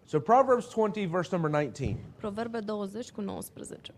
So Proverbs 20, verse number 19. Proverbe 20 cu 19.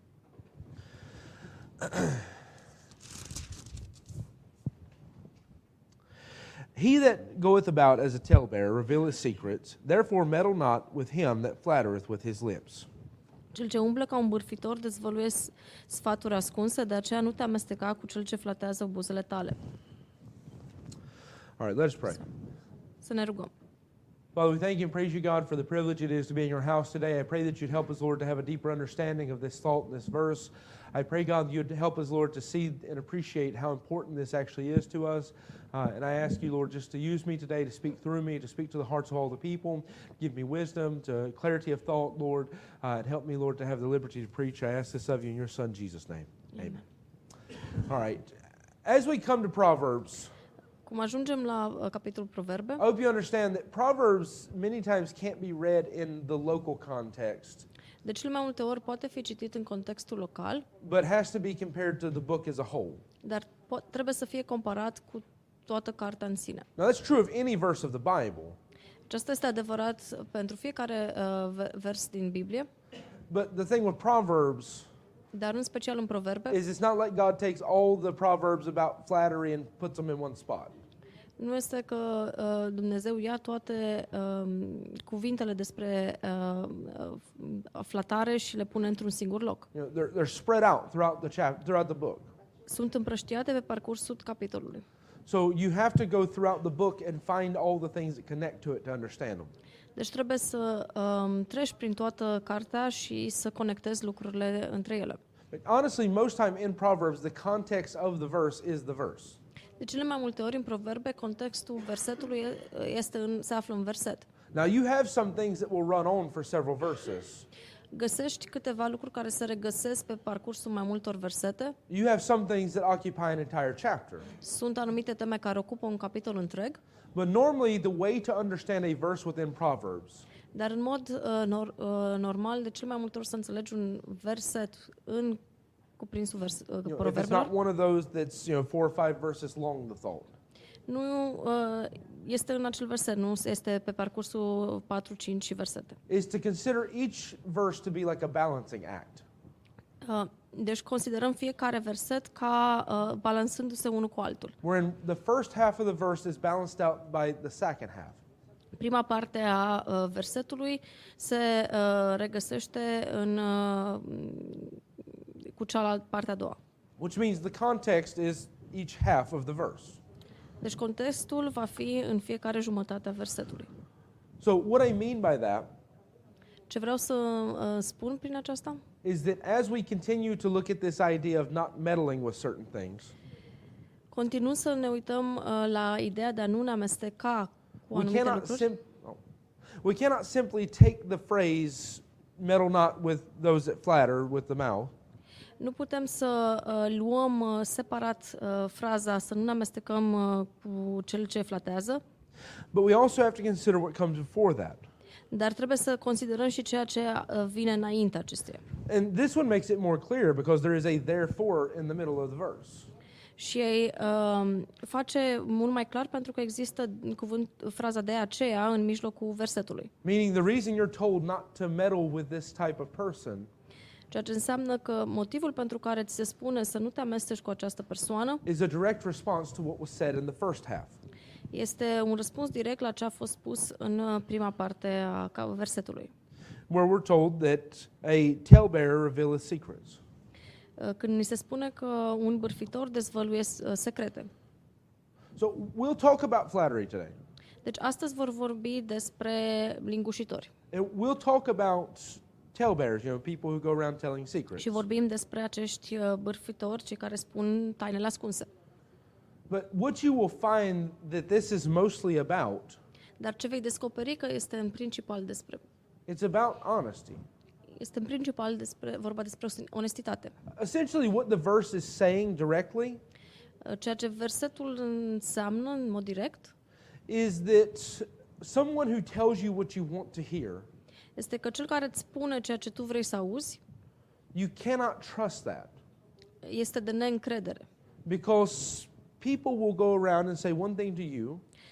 He that goeth about as a talebearer revealeth secrets, therefore meddle not with him that flattereth with his lips. Cel ce umblă ca un bârfitor dezvăluie sfaturi ascunse, de aceea nu te amesteca cu cel ce flatează buzele tale. All right, let us pray. Să ne rugăm. Father, we thank you and praise you, God, for the privilege it is to be in your house today. I pray that you'd help us, Lord, to have a deeper understanding of this thought and this verse. I pray, God, that you'd help us, Lord, to see and appreciate how important this actually is to us. And I ask you, Lord, just to use me today to speak through me, to speak to the hearts of all the people, give me wisdom, to clarity of thought, Lord, and help me, Lord, to have the liberty to preach. I ask this of you in your Son, Jesus' name. Amen. All right. As we come to Proverbs, Cum ajungem la capitolul Proverbe, I hope you understand that Proverbs many times can't be read in the local context, de cele mai multe ori poate fi citit în contextul local, but has to be compared to the book as a whole. dar trebuie să fie comparat cu toată cartea în sine. Now, that's true of any verse of the Bible, Aceasta este adevărat pentru fiecare vers din Biblie, but the thing with Proverbs dar în special în Proverbe, is it's not like God takes all the Proverbs about flattery and puts them in one spot. nu este că Dumnezeu ia toate cuvintele despre flatare și le pune într-un singur loc. You know, they're spread out throughout the book. Sunt împrăștiate pe parcursul capitolului. So you have to go throughout the book and find all the things that connect to it to understand them. Deci trebuie să treci prin toată cartea și să conectezi lucrurile între ele. But honestly, most time in Proverbs, the context of the verse is the verse. De cele mai multe ori în Proverbe, contextul versetului se află în verset. Now you have some things that will run on for several verses. Găsești câteva lucruri care se regăsesc pe parcursul mai multor versete. You have some things that occupy an entire chapter. Sunt anumite teme care ocupă un capitol întreg, But normally the way to understand a verse within Proverbs dar în mod normal, de cel mai multe ori să înțelegi un verset în cuprinsul if it's not proverbelor, one of those that's 4 or 5 verses long, the thought. nu este în acel verset, nu este pe parcursul 4-5 versete. Is to consider each verse to be like a balancing act. Deci considerăm fiecare verset ca balansându-se unul cu altul. Wherein the first half of the verse is balanced out by the second half. Prima parte a versetului se regăsește cu cealaltă parte a doua. Which means the context is each half of the verse. Deci contextul va fi în fiecare jumătate a versetului. So what I mean by that Ce vreau să spun prin aceasta? is that as we continue to look at this idea of not meddling with certain things, Continuăm să ne uităm la ideea de a nu ne amesteca cu anumite lucruri. we cannot simply take the phrase meddle not with those that flatter with the mouth. Nu putem să luăm separat fraza să nu ne amestecăm cu cel ce flatează, But we also have to consider what comes before that. dar trebuie să considerăm și ceea ce vine înainte acesteia. And this one makes it more clear because there is a therefore in the middle of the verse. Și face mult mai clar pentru că există fraza de aceea în mijlocul versetului. Meaning the reason you're told not to meddle with this type of person Ceea ce înseamnă că motivul pentru care ți se spune să nu te amesteci cu această persoană is a direct response to what was said in the first half. este un răspuns direct la ce a fost spus în prima parte a versetului. Where we're told that a talebearer revealeth secrets. Când ni se spune că un bârfitor dezvăluie secrete. So we'll talk about flattery today. Deci astăzi vor vorbi despre lingușitori. And we'll talk about talebearers, people who go around telling secrets. Și vorbim despre acești bârfitori, cei care spun tainele ascunse. But what you will find that this is mostly about, Dar ce vei descoperi că este în principal it's about honesty. este în principal vorba despre onestitate. Essentially what the verse is saying directly Ceea ce versetul înseamnă în mod direct is that someone who tells you what you want to hear, este că cel care îți spune ceea ce tu vrei să auzi you cannot trust that este de neîncredere. because people will go around and say one thing to you,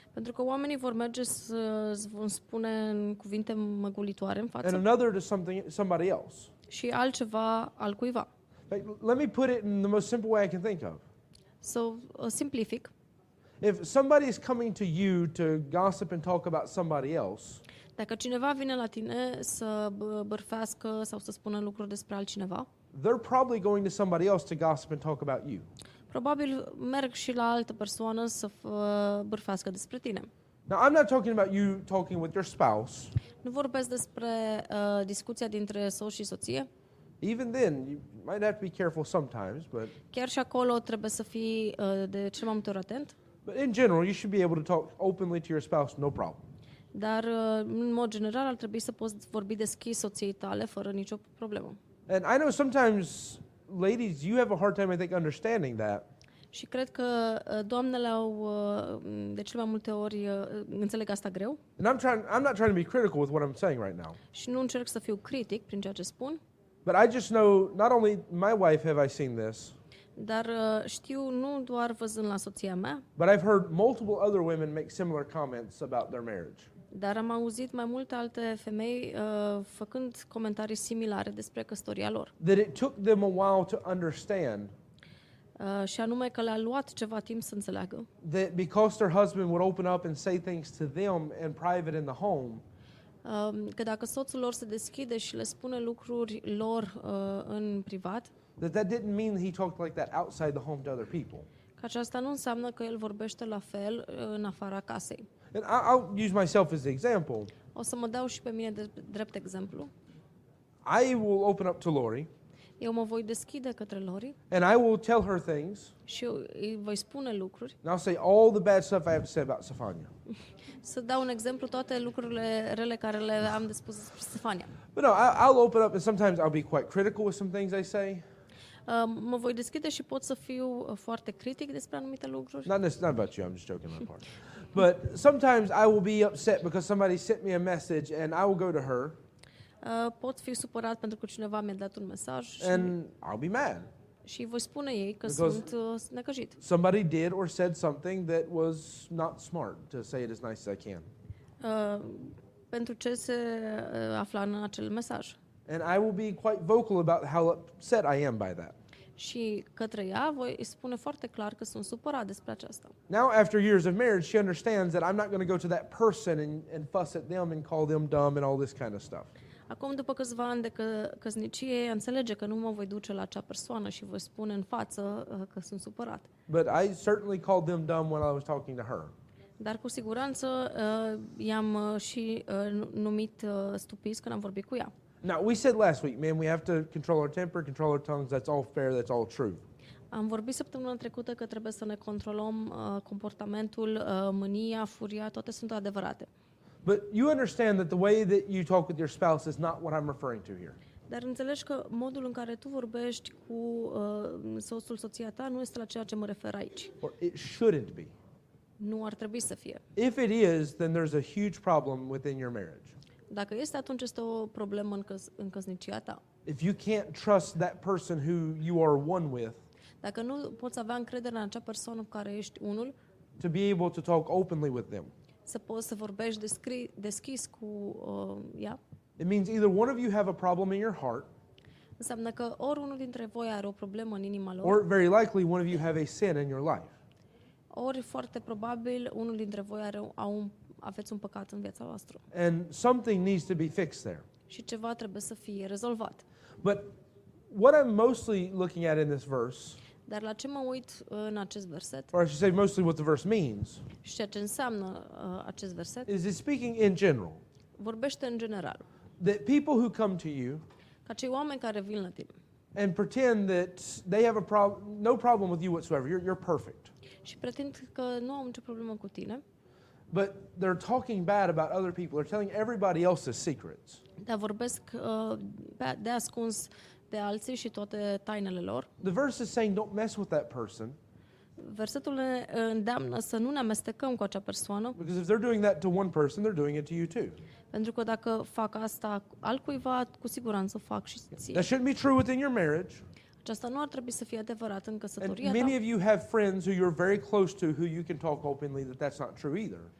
Pentru că oamenii vor merge îți vor spune în cuvinte măgulitoare în and față another to somebody else. și altceva al cuiva. Like, let me put it in the most simple way I can think of. Să simplific. If somebody is coming to you to gossip and talk about somebody else, Dacă cineva vine la tine să bârfească sau să spună lucruri despre altcineva, they're probably going to somebody else to gossip and talk about you. probabil merg și la altă persoană să bârfească despre tine. Now, I'm not talking about you talking with your spouse. Nu vorbesc despre discuția dintre soț și soție. Even then, you might have to be careful sometimes, but Chiar și acolo trebuie să fii de cel mai multe ori atent. in general, you should be able to talk openly to your spouse, no problem. Dar, în mod general, ar trebui să poți vorbi deschis soției tale fără nicio problemă. And I know sometimes, ladies, you have a hard time, I think, understanding that. Și cred că doamnele au de cele mai multe ori înțeleg asta greu And I'm not trying to be critical with what I'm saying right now. și nu încerc să fiu critic prin ceea ce spun, But I just know, not only my wife have I seen this, dar știu nu doar văzând la soția mea, but I've heard multiple other women make similar comments about their marriage. dar am auzit mai multe alte femei făcând comentarii similare despre căsătoria lor. That it took them a while to understand Și anume că le-a luat ceva timp să înțeleagă that because their husband would open up and say things to them in private in the home, că dacă soțul lor se deschide și le spune lucruri lor în privat, that didn't mean he talked like that outside the home to other people. că aceasta nu înseamnă că el vorbește la fel în afara casei. And I'll use myself as the example. O să mă dau și pe mine de drept exemplu. I will open up to Lori, Eu mă voi deschide către Lori and I will tell her things, și eu îi voi spune lucruri. and I'll say all the bad stuff I have to say about Stefania. Să dau un exemplu toate lucrurile rele care le am de spus despre Stefania. But no, I'll open up, and sometimes I'll be quite critical with some things I say. Mă voi deschide și pot să fiu foarte critic despre anumite lucruri. Not about you, I'm just joking that part. But sometimes I will be upset because somebody sent me a message, and I will go to her, Pot fi supărat pentru că cineva mi-a dat un mesaj and I'll be mad. și voi spune ei că Because- sunt necăjit. Somebody did or said something that was not smart, to say it as nice as I can. Pentru ce se afla în acel mesaj. And I will be quite vocal about how upset I am by that. Și către ea voi îi spune foarte clar că sunt supărat despre aceasta. Now, after years of marriage, she understands that I'm not going to go to that person and fuss at them and call them dumb and all this kind of stuff. Acum, după câțiva ani de căsnicie, ea înțelege că nu mă voi duce la acea persoană și voi spune în față că sunt supărat. But I certainly called them dumb when I was talking to her. Dar cu siguranță i-am și numit stupiți când am vorbit cu ea. Now, we said last week, man, we have to control our temper, control our tongues. That's all fair. That's all true. Am vorbit săptămâna trecută că trebuie să ne controlăm comportamentul, mânia, furia, toate sunt adevărate. But you understand that the way that you talk with your spouse is not what I'm referring to here. Dar înțelegi că modul în care tu vorbești cu soțul, soția ta, nu este la ceea ce mă refer aici. Or it shouldn't be. Nu ar trebui să fie. If it is, then there's a huge problem within your marriage. Dacă este, atunci este o problemă în căsnicia ta. If you can't trust that person who you are one with Dacă nu poți avea încredere în acea persoană cu care ești unul, to be able to talk openly with them, să poți să vorbești deschis cu ea, it means either one of you have a problem in your heart, înseamnă că ori unul dintre voi are o problemă în inima lor, or very likely one of you have a sin in your life. ori foarte probabil unul dintre voi aveți un păcat în viața voastră. And something needs to be fixed there. Și ceva trebuie să fie rezolvat. But what I'm mostly looking at in this verse, Dar la ce mă uit în acest verset or I should say mostly what the verse means, și ceea ce înseamnă acest verset, is it's speaking in general. vorbește în general. That people who come to you Ca cei oameni care vin la tine and pretend that they have no problem with you whatsoever, you're perfect. și pretind că nu au nicio problemă cu tine, But they're talking bad about other people. They're telling everybody else's secrets. dar vorbesc de ascuns de alții și toate tainele lor. The verse is saying don't mess with that person, Versetul ne îndeamnă să nu ne amestecăm cu acea persoană, because if they're doing that to one person, they're doing it to you too. pentru că dacă fac asta altcuiva, cu siguranță o fac și ție. That shouldn't be true within your marriage. Aceasta nu ar trebui să fie adevărat în And căsătoria many ta. of you have friends who you're very close to who you can talk openly that that's not true either.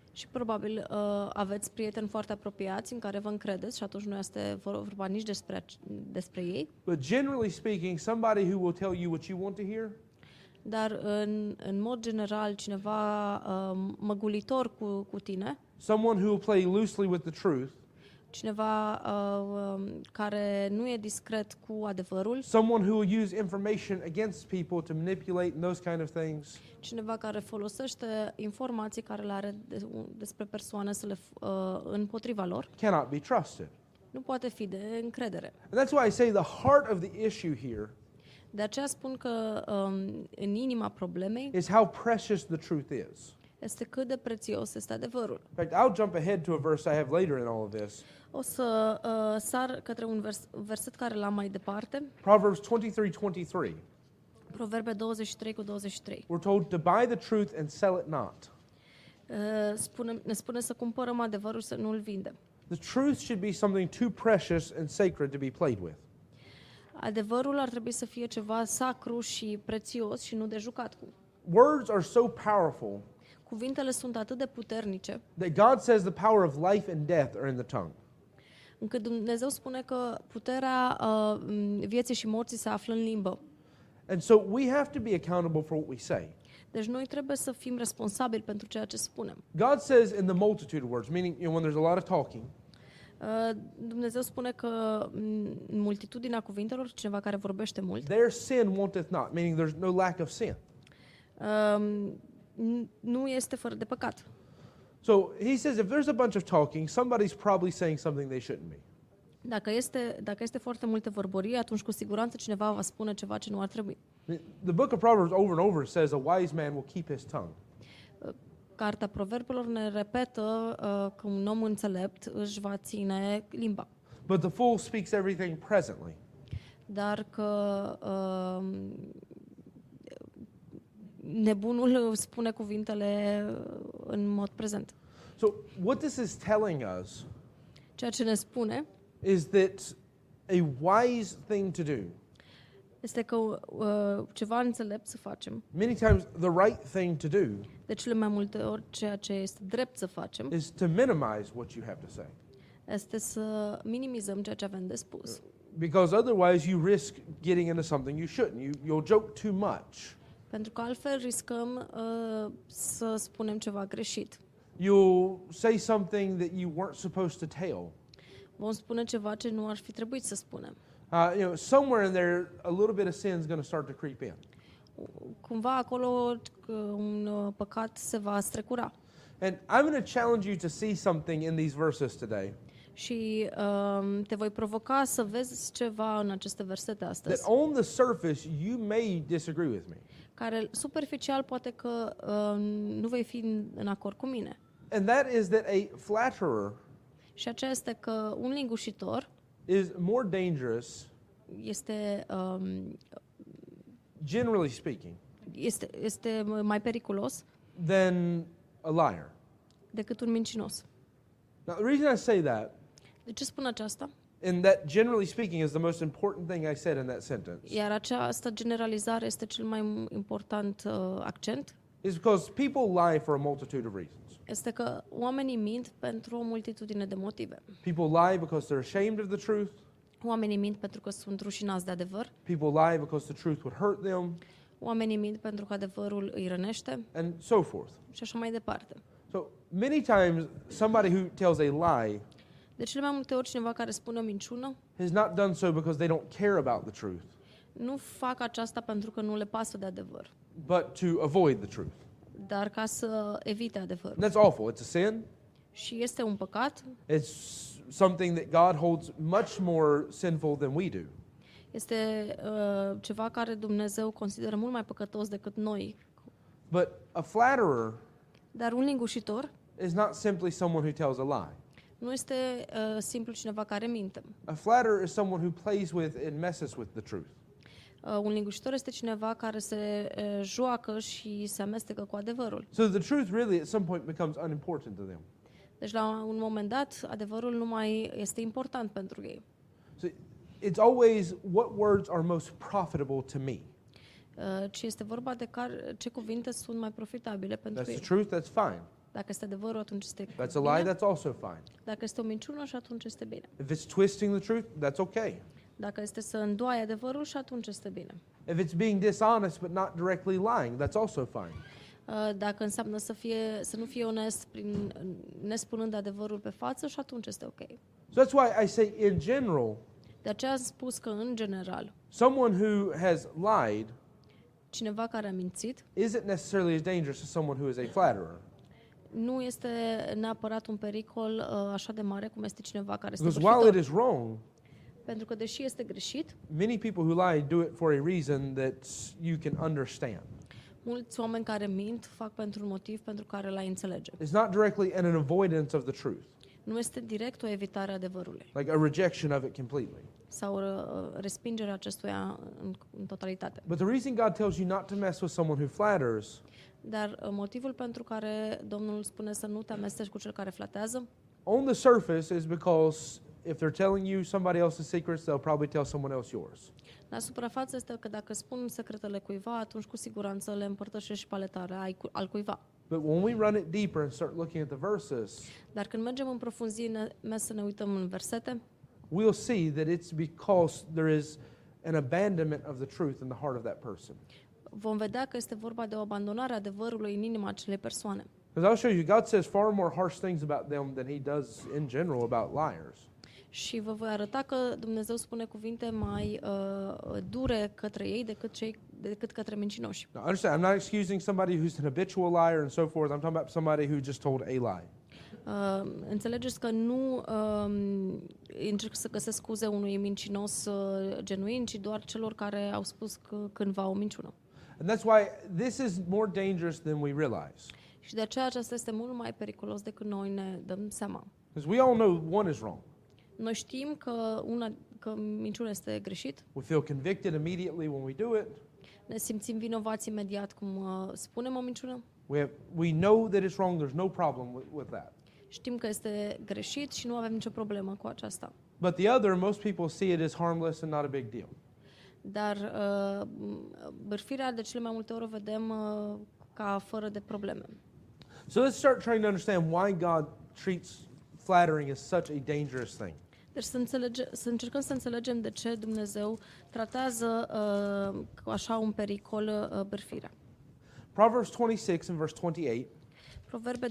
Și probabil aveți prieteni foarte apropiați în care vă încredeți și atunci nu este vorba nici despre ei. But generally speaking, somebody who will tell you what you want to hear Dar în mod general cineva măgulitor cu tine, someone who will play loosely with the truth, cineva care nu e discret cu adevărul, someone who will use information against people to manipulate and those kind of things, cineva care folosește informații care le are despre persoane să le împotriva lor, cannot be trusted. nu poate fi de încredere. And that's why I say the heart of the issue here De aceea spun că în inima problemei is how precious the truth is. este cât de prețios este adevărul. In fact, I'll jump ahead to a verse I have later in all of this. O să sar către un verset care l-am mai departe, Proverbs 23:23. Proverbe 23:23. We're told to buy the truth and sell it not. Ne spune să cumpărăm adevărul, să nu-l vindem. The truth should be something too precious and sacred to be played with. Adevărul ar trebui să fie ceva sacru și prețios și nu de jucat cu. Words are so powerful Cuvintele sunt atât de puternice that God says the power of life and death are in the tongue. încât Dumnezeu spune că puterea vieții și morții se află în limbă. And so we have to be accountable for what we say. Deci noi trebuie să fim responsabili pentru ceea ce spunem. God says in the multitude of words, meaning when there's a lot of talking, Dumnezeu spune că în multitudinea cuvintelor, cineva care vorbește mult, their sin wanteth not, meaning there's no lack of sin. nu este fără de păcat. So he says if there's a bunch of talking, somebody's probably saying something they shouldn't be. Dacă este foarte multă vorbărie, atunci cu siguranță cineva va spune ceva ce nu ar trebui. The book of Proverbs over and over says a wise man will keep his tongue. Cartea Proverbelor ne repetă că un om înțelept își va ține limba, But the fool speaks everything presently. dar că nebunul spune cuvintele în mod prezent. So what this is telling us Ceea ce ne spune is that a wise thing to do, este că ceva înțelept să facem, many times the right thing to do, de cele mai multe ori ceea ce este drept să facem, is to minimize what you have to say. este să minimizăm ceea ce avem de spus. Because otherwise you risk getting into something you shouldn't. You'll joke too much. Pentru că altfel riscăm să spunem ceva greșit. You'll say something that you weren't supposed to tell. Vom spune ceva ce nu ar fi trebuit să spunem. Somewhere in there, a little bit of sin is going to start to creep in. Cumva acolo un păcat se va strecura. And I'm going to challenge you to see something in these verses today Și te voi provoca să vezi ceva în aceste versete that astăzi, on the surface you may disagree with me. care superficial poate că nu vei fi în acord cu mine. And that is that a flatterer Și aceea este că un lingușitor is more dangerous, este generally speaking, este mai periculos than a liar. decât un mincinos. Now, the reason I say that, De ce spun aceasta? and that generally speaking is the most important thing I said in that sentence, Iar această generalizare este cel mai important accent, is because people lie for a multitude of reasons. este că oamenii mint pentru o multitudine de motive. People lie because they're ashamed of the truth. Oamenii mint pentru că sunt rușinați de adevăr. People lie because the truth would hurt them, Oamenii mint pentru că adevărul îi rănește and so forth. și așa mai departe. So many times, somebody who tells a lie De cele mai multe ori cineva care spune o minciună has not done so because they don't care about the truth, nu fac aceasta pentru că nu le pasă de adevăr, but to avoid the truth. dar ca să evite adevărul. And that's awful. It's a sin. Și este un păcat, It's something that God holds much more sinful than we do. este ceva care Dumnezeu consideră mult mai păcătos decât noi. But a flatterer Dar un lingușitor is not simply someone who tells a lie. nu este simplu cineva care minte. A flatterer is someone who plays with and messes with the truth. Un lingușitor este cineva care se joacă și se amestecă cu adevărul. So the truth really at some point becomes unimportant to them. Deci la un moment dat adevărul nu mai este important pentru ei. So it's always what words are most profitable to me. Ci este vorba de ce cuvinte sunt mai profitabile pentru That's the ei. truth, that's fine. Dacă este adevărul, atunci este That's a lie, bine. that's also fine. Dacă este o minciună, și atunci este bine. If it's twisting the truth, that's okay. Dacă este să îndoai adevărul, și atunci este bine. If it's being dishonest but not directly lying, that's also fine. Dacă înseamnă să nu fie onest prin nespunând adevărul pe față, și atunci este ok. So that's why I say, in general, De aceea am spus că, în general, someone who has lied cineva care a mințit isn't necessarily as dangerous as someone who is a flatterer. nu este neapărat un pericol așa de mare cum este cineva care este Because while it bârfitor. is wrong, Pentru că, deși este greșit, many people who lie do it for a reason that you can understand. mulți oameni care mint fac pentru un motiv pentru care l-ai înțelege. It's not directly an avoidance of the truth, Nu este direct o evitare a adevărului like a rejection of it completely. sau respingerea acestuia în totalitate. But the reason God tells you not to mess with someone who flatters Dar motivul pentru care Domnul spune să nu te amesteci cu cel care flatează, on the surface is because if they're telling you somebody else's secrets, they'll probably tell someone else yours. la suprafață este că dacă spun secretele cuiva, atunci cu siguranță le împărtășești și pe ale tale, al cuiva. But when we run it deeper and start looking at the verses, Dar când mergem în profunzime să ne uităm în versete, we'll see that it's because there is an abandonment of the truth in the heart of that person. vom vedea că este vorba de o abandonare a adevărului în inima acelei persoane. Because I'll show you, God says far more harsh things about them than He does in general about liars. Și vă voi arăta că Dumnezeu spune cuvinte mai dure către ei decât către mincinoși. Now, understand, I'm not excusing somebody who's an habitual liar and so forth. I'm talking about somebody who just told a lie. Înțelegeți că nu încerc să găsesc scuze unui mincinos genuin, ci doar celor care au spus cândva o minciună. And that's why this is more dangerous than we realize. Și de aceea aceasta este mult mai periculos decât noi ne dăm seama. Because we all know one is wrong. Noi știm că minciuna este greșit, We feel convicted immediately when we do it. ne simțim vinovați imediat cum spunem o minciună, We know that it's wrong. There's no problem with that. știm că este greșit și nu avem nicio problemă cu aceasta. But the other, most people see it as harmless and not a big deal. Dar bârfirea de cele mai multe ori o vedem ca fără de probleme. So let's start trying to understand why God treats flattering as such a dangerous thing. Deci să încercăm să înțelegem de ce Dumnezeu tratează cu așa un pericol bârfirea. Proverbs 26 and verse 28 Proverbe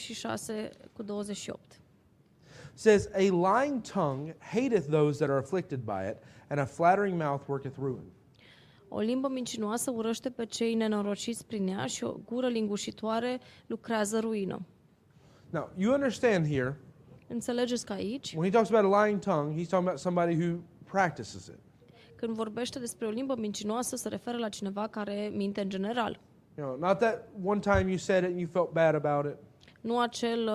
26 cu 28. says, "A lying tongue hateth those that are afflicted by it, and a flattering mouth worketh ruin." O limbă mincinoasă urăște pe cei nenorociți prin ea și o gură lingușitoare lucrează ruină. Now, you understand here, Înțelegeți că aici, when he talks about a lying tongue, he's talking about somebody who practices it. când vorbește despre o limbă mincinoasă, se referă la cineva care minte în general. You know, not that one time you said it and you felt bad about it. Nu acel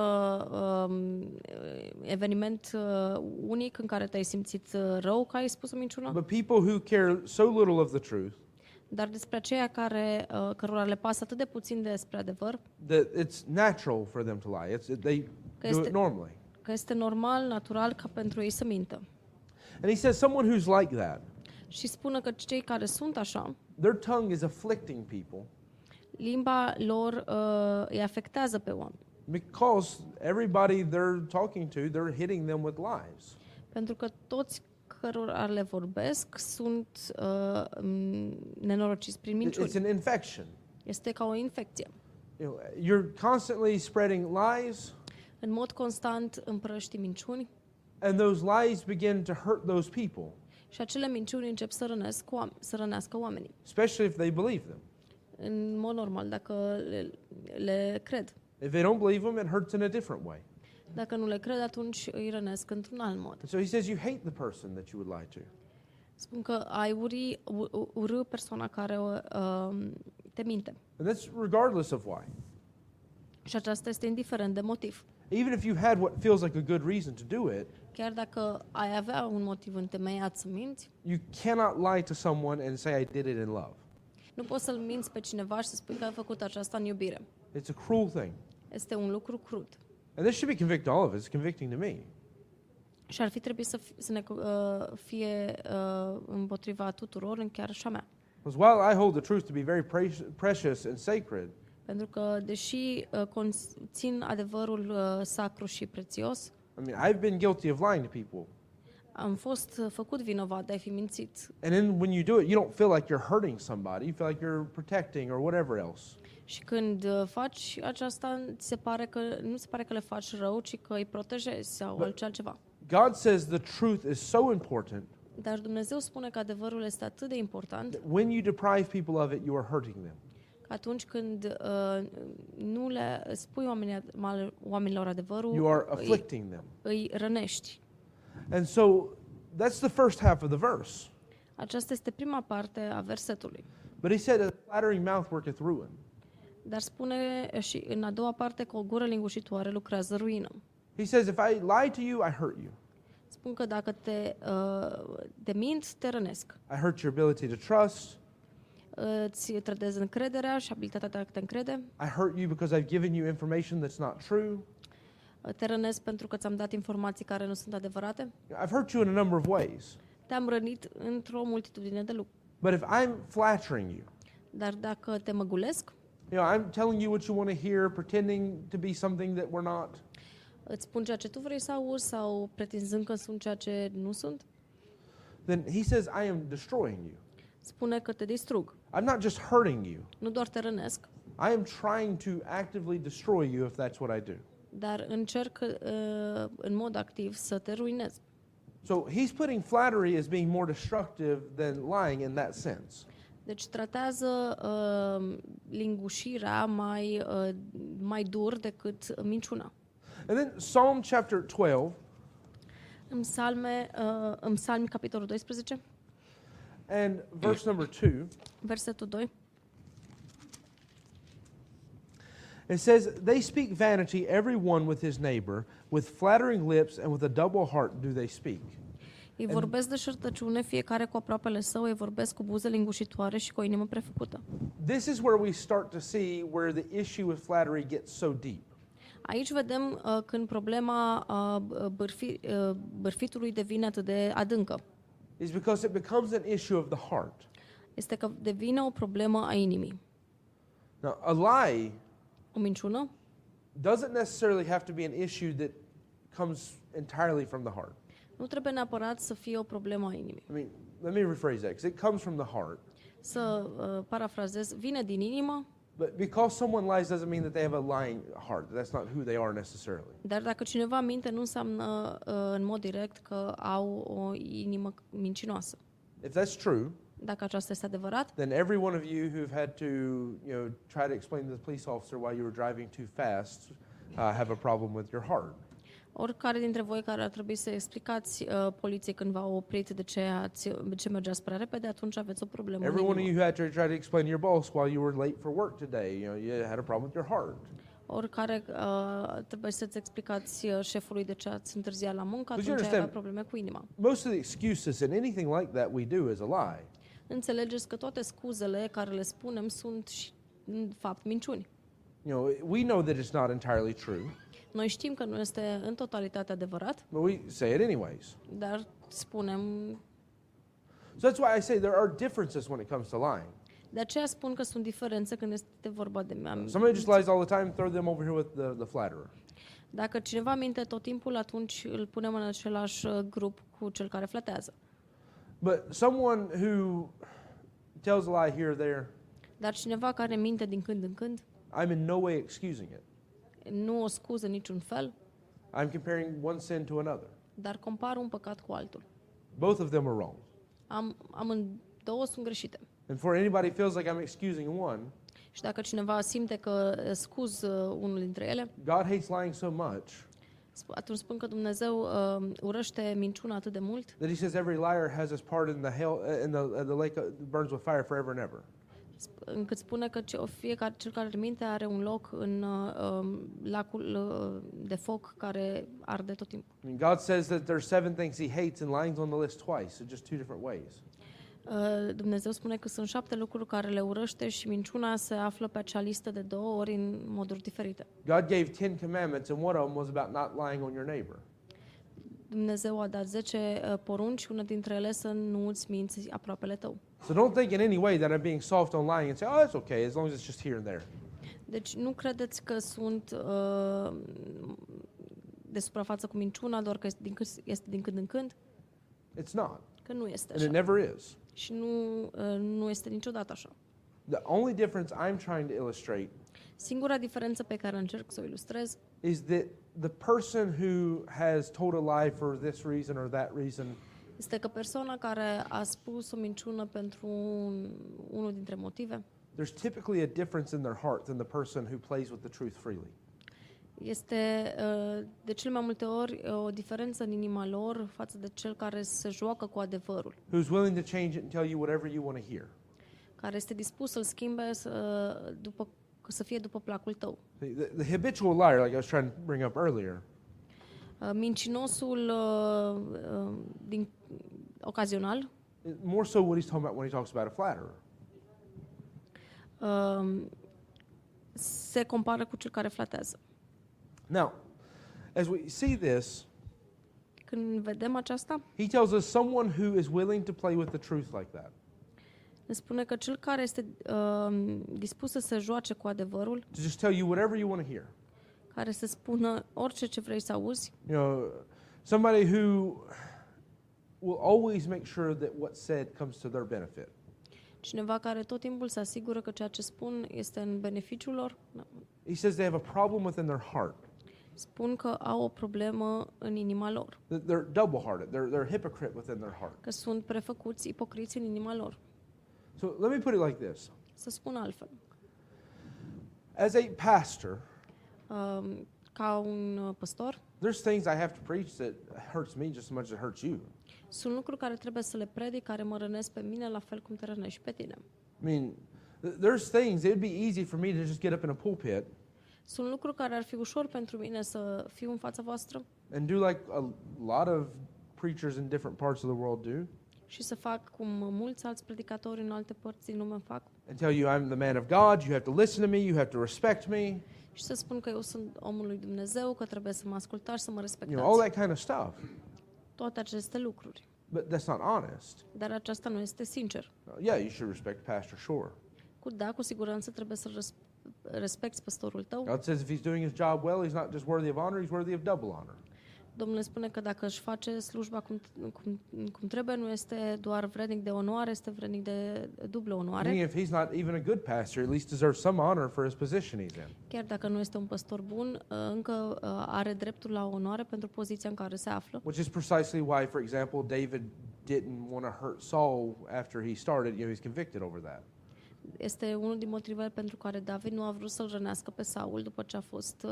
eveniment unic în care te-ai simțit rău că ai spus o minciună, But people who care so little of the truth dar despre aceia cărora le pasă atât de puțin despre adevăr, that it's natural for them to lie. They Că do este- it normally. că este normal, natural ca pentru ei să mintă. And he says someone who's like that, Și spune că cei care sunt așa, their tongue is afflicting people limba lor îi afectează pe oameni. because everybody they're talking to, they're hitting them with lies. Pentru că toți cărora le vorbesc sunt nenorociți prin It's minciuni. an infection. Este ca o infecție. You know, you're constantly spreading lies, În mod constant împrăști minciuni and those lies begin to hurt those people, și acele minciuni încep să rănească oamenii. especially if they believe them. În mod normal, dacă le cred. If they don't believe them, it hurts in a different way. Dacă nu le cred, atunci îi rănesc într-un alt mod. And so he says you hate the person that you would lie to. Spun că ai urâ persoana care te minte. And that's regardless of why. Și aceasta este indiferent de motiv. Even if you had what feels like a good reason to do it, Chiar dacă ai avea un motiv întemeiat să minți, you cannot lie to someone and say I did it in love. nu poți să-l minți pe cineva și să spui că ai făcut aceasta în iubire. It's a cruel thing. Este un lucru crud. And this should be convicting all of us. It's convicting to me. Și ar fi trebuit să ne fie împotriva tuturor, chiar și a mea. Because while I hold the truth to be very precious and sacred, Pentru că, deși conțin adevărul sacru și prețios, I mean, I've been guilty of lying to people. am fost făcut vinovat de a fi mințit. And then when you do it, you don't feel like you're hurting somebody. You feel like you're protecting or whatever else. Și când faci aceasta, nu se pare că le faci rău, ci că îi protejezi sau altceva. God says the truth is so important Dar Dumnezeu spune că adevărul este atât de important that when you deprive people of it, you are hurting them. că atunci când nu le spui oamenilor adevărul, You are afflicting them. îi rănești. And so that's the first half of the verse. Aceasta este prima parte a versetului. But he said, a flattering mouth worketh ruin. Dar spune și în a doua parte că o gură lingușitoare lucrează ruină. He says, if I lie to you, I hurt you. Spun că dacă te mint, te rănesc. I hurt your ability to trust. Îți trădez încrederea și abilitatea de a te încrede. I hurt you because I've given you information that's not true. Te rănesc pentru că ți-am dat informații care nu sunt adevărate. I've hurt you in a number of ways. Te-am rănit într-o multitudine de lucruri. But if I'm flattering you, Dar dacă te măgulesc, I'm telling you what you want to hear, pretending to be something that we're not, îți spun ceea ce tu vrei să auzi sau pretinzând că sunt ceea ce nu sunt, then he says, I am destroying you. spune că te distrug. I'm not just hurting you. Nu doar te rănesc, I am trying to actively destroy you if that's what I do. dar încerc în mod activ să te ruinez. So he's putting flattery as being more destructive than lying in that sense. Deci tratează lingușirea mai dur decât minciuna. And then Psalm chapter 12, În Psalmi, capitolul 12, and verse number 2, versetul 2, it says, they speak vanity, every one with his neighbor, with flattering lips and with a double heart do they speak. Ei vorbesc de șertăciune, fiecare cu aproapele său, ei vorbesc cu buze lingușitoare și cu o inimă prefăcută. This is where we start to see where the issue with flattery gets so deep. Aici vedem când problema bârfitului devine atât de adâncă. Is because it becomes an issue of the heart. Este că devine o problemă a inimii. Now, a lie O minciună doesn't necessarily have to be an issue that comes entirely from the heart. nu trebuie neapărat să fie o problemă a inimii. I mean, let me rephrase that, because it comes from the heart. Să parafrazez, vine din inimă, But because someone lies doesn't mean that they have a lying heart. That's not who they are necessarily. dar dacă cineva minte, nu înseamnă în mod direct că au o inimă mincinoasă. If that's true, Dacă aceasta este adevărat, then every one of you who've had to, try to explain to the police officer why you were driving too fast, have a problem with your heart. oricare dintre voi care ar trebui să explicați poliției când v-au oprit de ce mergeați prea repede, atunci aveți o problemă. Every în one of inimă. you who had to try to explain to your boss why you were late for work today, you had a problem with your heart. Oricare trebuie să-ți explicați șefului de ce ați întârziat la muncă, Did you atunci ai avea understand? probleme cu inima. Most of the excuses and anything like that we do is a lie. Înțelegeți că toate scuzele care le spunem sunt și, în fapt, minciuni. We know that it's not entirely true, Noi știm că nu este în totalitate adevărat, but we say it anyways. dar spunem. So that's why I say there are differences when it comes to lying. De aceea spun că sunt diferențe când este vorba de Somebody just lies all the time, throw them over here with the flatterer. Dacă cineva minte tot timpul, atunci îl punem în același grup cu cel care flatează. But someone who tells a lie here or there, Dar cineva care minte din când în când, I'm in no way excusing it. nu o scuză niciun fel, I'm comparing one sin to another. dar compară un păcat cu altul. Both of them are wrong. Amândouă sunt greșite. And for anybody who feels like I'm excusing one, Și dacă cineva simte că scuz unul dintre ele, God hates lying so much atunci spun că Dumnezeu urăște minciuna atât de mult, that he says every liar has his part in the hell in the lake that burns with fire forever and ever. încât spune că fiecare cel care minte are un loc în lacul de foc care arde tot timpul. I mean, God says that there's 7 things he hates and lying's on the list twice, so just 2 different ways. Dumnezeu spune că sunt 7 lucruri care le urăște și minciuna se află pe acea listă de 2 ori în moduri diferite. God gave 10 commandments and one of them was about not lying on your neighbor. Dumnezeu a dat 10 porunci, una dintre ele să nu îți minți aproapele tău. So don't think in any way that I'm being soft on lying and say, oh, it's okay, as long as it's just here and there. Deci nu credeți că sunt de suprafață cu minciuna, doar că este din când în când? It's not. Că nu este And it așa. never is. Și nu este niciodată așa. The only difference I'm trying to illustrate Singura diferență pe care încerc să o ilustrez is that the person who has told a lie for this reason or that reason este că persoana care a spus o minciună pentru unul dintre motive there's typically a difference in their heart than the person who plays with the truth freely. este de cele mai multe ori o diferență în inima lor față de cel care se joacă cu adevărul, Who's willing to change it and tell you whatever you want to hear. care este dispus să-l schimbe să fie după placul tău. The habitual liar, like I was trying to bring up earlier, Mincinosul ocazional more so what he's talking about when he talks about a flatterer. se compară cu cel care flatează. Now, as we see this, Când vedem aceasta, he tells us someone who is willing to play with the truth like that. ne spune că cel care este dispus să se joace cu adevărul, To just tell you whatever you want to hear. care să spună orice ce vrei să auzi, You know, somebody who will always make sure that what's said comes to their benefit. cineva care tot timpul se asigură că ceea ce spun este în beneficiul lor. He says they have a problem within their heart. Spun că au o problemă în inima lor, They're double-hearted. They're hypocrite within their heart. că sunt prefăcuți, ipocriți în inima lor. So let me put it like this. Să spun altfel. As a pastor, Ca un păstor, there's things I have to preach that hurts me just as much as it hurts you. sunt lucruri care trebuie să le predic, care mă rănesc pe mine la fel cum te rănești pe tine. I mean, there's things, it would be easy for me to just get up in a pulpit Sunt lucruri care ar fi ușor pentru mine să fiu în fața voastră and do like a lot of preachers in different parts of the world do și să fac cum mulți alți predicatori în alte părți din lume fac and tell you I'm the man of God, you have to listen to me, you have to respect me, și să spun că eu sunt omul lui Dumnezeu, că trebuie să mă ascultați, să mă all respectați. that kind of stuff. Toate aceste lucruri. But that's not honest. Dar aceasta nu este sincer. Yeah, you should respect Pastor Shore. Cu siguranță trebuie să respecti păstorul tău. God says if he's doing his job well, he's not just worthy of honor, he's worthy of double honor. Domnul spune că dacă își face slujba cum trebuie, nu este doar vrednic de onoare, este vrednic de dublă onoare. Meaning if he's not even a good pastor, at least deserves some honor for his position he's in. Chiar dacă nu este un păstor bun, încă are dreptul la onoare pentru poziția în care se află. Which is precisely why, for example, David didn't want to hurt Saul after he started. He's convicted over that. Este unul din motivele pentru care David nu a vrut să-l rănească pe Saul după ce a fost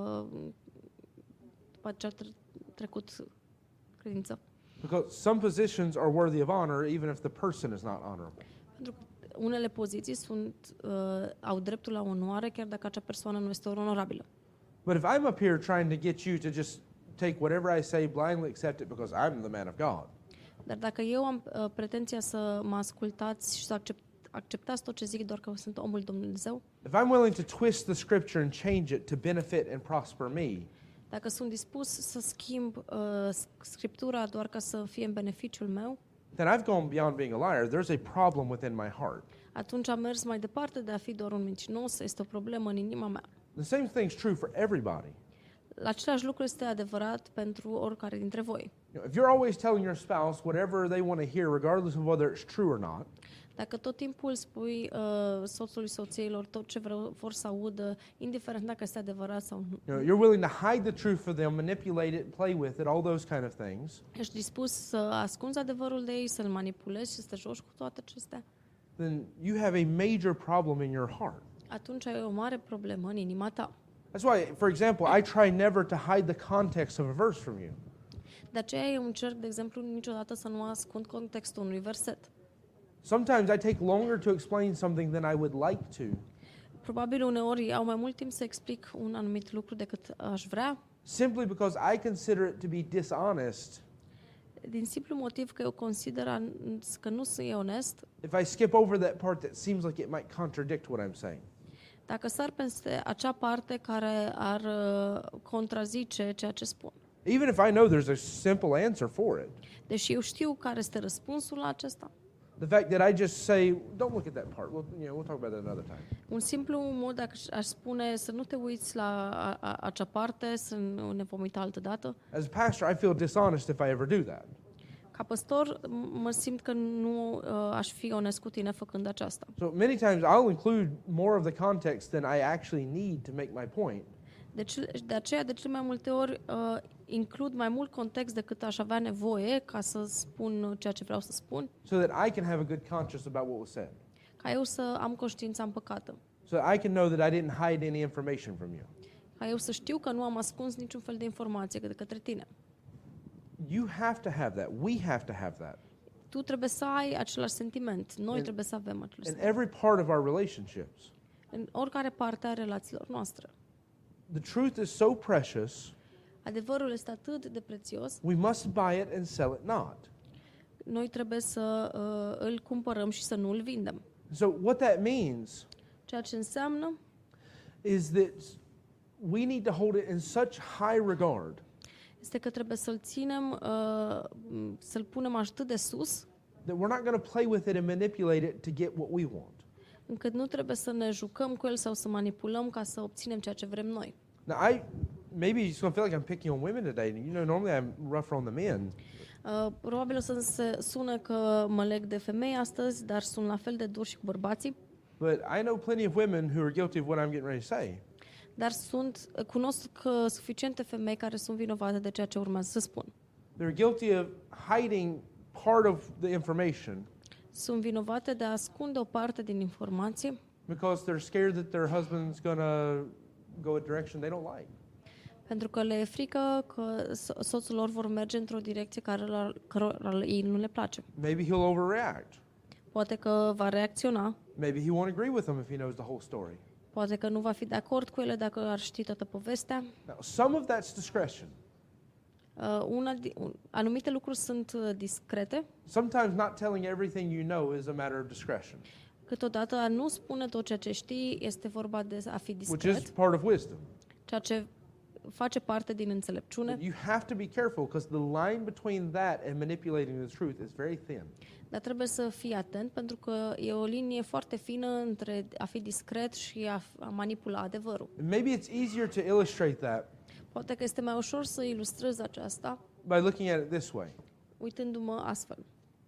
trecut credință. Because some positions are worthy of honor even if the person is not honorable. Pentru că unele poziții au dreptul la onoare chiar dacă acea persoană nu este onorabilă. But if I'm up here trying to get you to just take whatever I say, blindly accept it because I'm the man of God, Dar dacă eu am pretenția să mă ascultați și să acceptați tot ce zic doar că sunt omul Dumnezeu, if I'm willing to twist the scripture and change it to benefit and prosper me, dacă sunt dispus să schimb Scriptura doar ca să fie în beneficiul meu, then I've gone beyond being a liar. There's a problem within my heart. atunci am mers mai departe de a fi doar un mincinos, este o problemă în inima mea. The same thing's true for everybody. Același lucru este adevărat pentru oricare dintre voi. You know, if you're always telling your spouse whatever they want to hear, regardless of whether it's true or not, Dacă tot timpul spui soțului, soțiilor tot ce vor să audă, indiferent dacă este adevărat sau nu, you know, you're willing to hide the truth from them, manipulate it, play with it, all those kind of things, ești dispus să ascunzi adevărul de ei, să-l manipulezi și să te joci cu toate acestea, then you have a major problem in your heart. atunci ai o mare problemă în inima ta. That's why, for example, I try never to hide the context of a verse from you. De aceea eu încerc, de exemplu, niciodată să nu ascund contextul unui verset. Sometimes I take longer to explain something than I would like to, Probabil uneori au mai mult timp să explic un anumit lucru decât aș vrea, simply because I consider it to be dishonest din simplu motiv că eu consider că nu sunt onest if I skip over that part that seems like it might contradict what I'm saying. dacă sar peste acea parte care ar contrazice ceea ce spun. Even if I know there's a simple answer for it, Deși eu știu care este răspunsul la acesta, The fact that I just say, don't look at that part. We'll talk about that another time. Un simplu mod, dacă aș spune, să nu te uiți la acea parte, să ne vom uita altă dată. As a pastor, I feel dishonest if I ever do that. Ca păstor, mă simt că nu aș fi onest cu tine făcând aceasta. So many times I'll include more of the context than I actually need to make my point. De aceea, de cele mai multe ori, includ mai mult context decât aș avea nevoie ca să spun ceea ce vreau să spun, So that I can have a good conscience about what was said. ca eu să am conștiința împăcată, So that I can know that I didn't hide any information from you. ca eu să știu că nu am ascuns niciun fel de informație de către tine. You have to have that. We have to have that. Tu trebuie să ai același sentiment. Noi trebuie să avem același In sentiment. every part of our relationships. În oricare parte a relațiilor noastre. The truth is so precious, Adevărul este atât de prețios, we must buy it and sell it not. noi trebuie să îl cumpărăm și să nu îl vindem. So what that means Ceea ce înseamnă is that we need to hold it in such high regard este că trebuie să-l ținem, să-l punem atât de sus, that we're not going to play with it and manipulate it to get what we want. încât nu trebuie să ne jucăm cu el sau să manipulăm ca să obținem ceea ce vrem noi. Now, maybe it's going to feel like I'm picking on women today. Normally I'm rougher on the men. Probabil o să se sună că mă leg de femei astăzi, dar sunt la fel de dur și cu bărbații. But I know plenty of women who are guilty of what I'm getting ready to say. Dar cunosc suficiente femei care sunt vinovate de ceea ce urmează să spun. They're guilty of hiding part of the information Sunt vinovate de a ascunde o parte din informație because they're scared that their husband's going to go a direction they don't like. pentru că le e frică că soțul lor vor merge într-o direcție cărora ei nu le place. Maybe he'll overreact. Poate că va reacționa, Maybe he won't agree with them if he knows the whole story. poate că nu va fi de acord cu ele dacă ar ști toată povestea. Now, some of that's discretion. Anumite lucruri sunt discrete, Sometimes not telling everything you know is a matter of discretion, câteodată a nu spune tot ceea ce știi este vorba de a fi which is discret, part of wisdom. ceea ce face parte din But înțelepciune, you have to be careful because the line between that and manipulating the truth is very thin. dar trebuie să fii atent pentru că e o linie foarte fină între a fi discret și a manipula adevărul. And maybe it's easier to illustrate that Poate că este mai ușor să ilustrez aceasta by looking at it this way. uitându-mă astfel.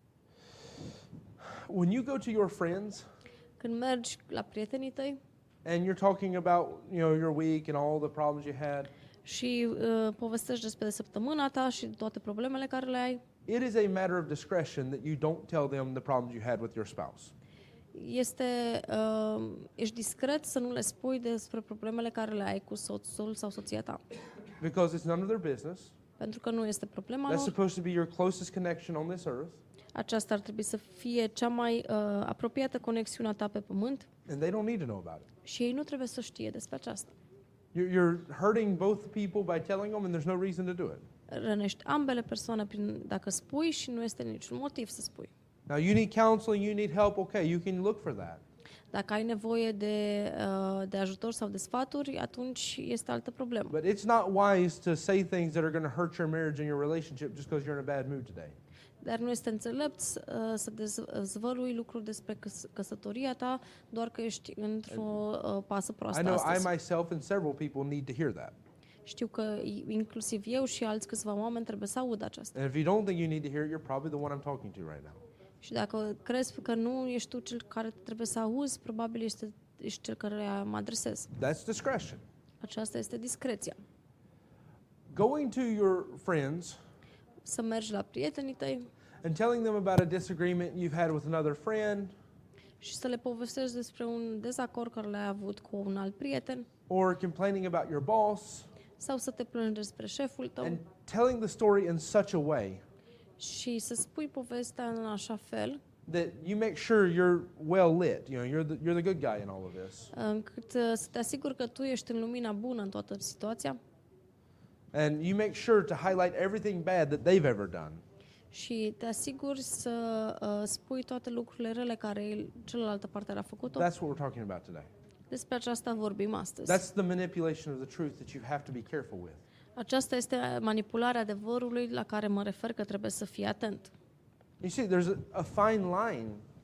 When you go to your friends Când mergi la prietenii tăi and you're talking about, your week and all the problems you had, și povestești despre săptămâna ta și toate problemele care le ai, it is a matter of discretion that you don't tell them the problems you had with your spouse. ești discret să nu le spui despre problemele care le ai cu soțul sau soția ta. Because it's none of their business. Pentru că nu este problema That's lor. supposed to be your closest connection on this earth. Aceasta ar trebui să fie cea mai apropiată conexiune a ta pe pământ And they don't need to know about it. și ei nu trebuie să știe despre aceasta. You're hurting both people by telling them, and there's no reason to do it. Rănești ambele persoane dacă spui și nu este niciun motiv să spui. Now, you need counseling, you need help, okay, you can look for that. Dacă ai nevoie de ajutor sau de sfaturi, atunci este altă problemă. But it's not wise to say things that are going to hurt your marriage and your relationship just because you're in a bad mood today. Dar nu este înțelept să dezvălui lucruri despre căsătoria ta doar că ești într-o pasă I proastă know I astăzi. myself and several people need to hear that. Știu că inclusiv eu și alți câțiva oameni trebuie să aud aceasta. And if you don't think you need to hear it, you're probably the one I'm talking to right now. Și dacă crezi că nu ești tu cel care trebuie să auzi, probabil ești cel care mă adresez. That's discretion. Aceasta este discreția. Going to your friends Să mergi la prietenii tăi and telling them about a disagreement you've had with another friend, și să le povestești despre un dezacord care l-ai avut cu un alt prieten or complaining about your boss, sau să te plângi despre șeful tău and telling the story in such a way și să spui povestea în așa fel that you make sure you're well lit. You're the good guy in all of this, încât să te asiguri că tu ești în lumina bună în toată situația and you make sure to highlight everything bad that they've ever done. și te asiguri să spui toate lucrurile rele care celălaltă parte a făcut-o. That's what we're talking about today. Despre aceasta vorbim astăzi. That's the manipulation of the truth that you have to be careful with. Aceasta este manipularea adevărului la care mă refer că trebuie să fii atent. You see, there's a fine line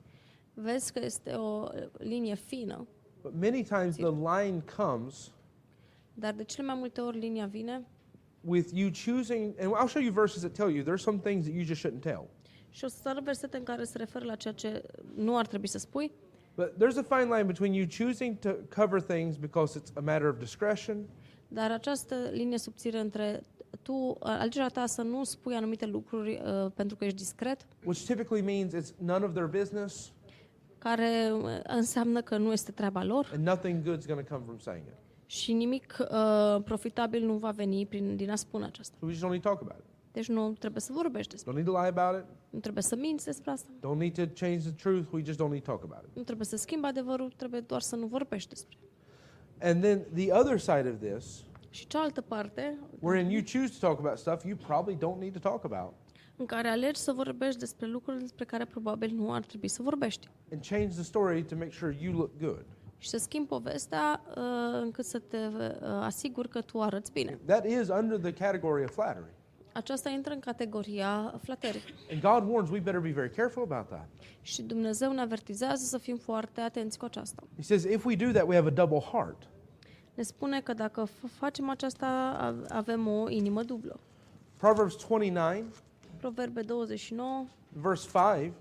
Vezi că este o linie fină, But many times the line comes dar de cele mai multe ori linia vine with you choosing, and I'll show you verses that tell you there's some things that you just shouldn't tell. și o să arăt versete în care se referă la ceea ce nu ar trebui să spui, But there's a fine line between you choosing to cover things because it's a matter of discretion dar această linie subțire între tu, alegerea ta să nu spui anumite lucruri pentru că ești discret, which typically means it's none of their business care înseamnă că nu este treaba lor and nothing good's going to come from saying it. și nimic profitabil nu va veni din a spune aceasta. So we just don't need to talk about it. Deci nu trebuie să vorbești despre, Don't need to lie about it. nu trebuie să minți despre asta, Don't need to change the truth. We just don't need to talk about it. nu trebuie să schimbi adevărul, trebuie doar să nu vorbești despre. And then the other side of this, Și cealaltă parte, wherein you choose to talk about stuff you probably don't need to talk about în care alegi să vorbești despre lucruri despre care probabil nu ar trebui să vorbești. and change the story to make sure you look good. Și să schimbi povestea încât să te asiguri că tu arăți bine. That is under the category of flattery. Aceasta intră în categoria flatării. And God warns we better be very careful about that. Și Dumnezeu ne avertizează să fim foarte atenți cu aceasta. He says if we do that, we have a double heart. Ne spune că dacă facem aceasta, avem o inimă dublă. Proverbs 29, Proverbe 29, verse 5